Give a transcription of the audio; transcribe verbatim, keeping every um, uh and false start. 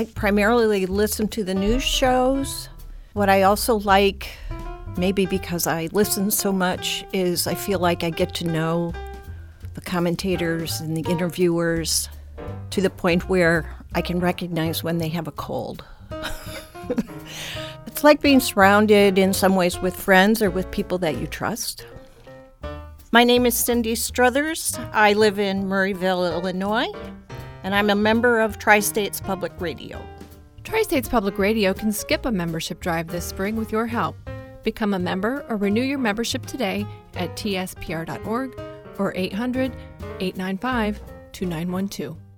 I primarily listen to the news shows. What I also like, maybe because I listen so much, is I feel like I get to know the commentators and the interviewers to the point where I can recognize when they have a cold. It's like being surrounded in some ways with friends or with people that you trust. My name is Cindy Struthers. I live in Murrayville, Illinois, and I'm a member of Tri-States Public Radio. Tri-States Public Radio can skip a membership drive this spring with your help. Become a member or renew your membership today at T S P R dot org or eight hundred, eight nine five, two nine one two.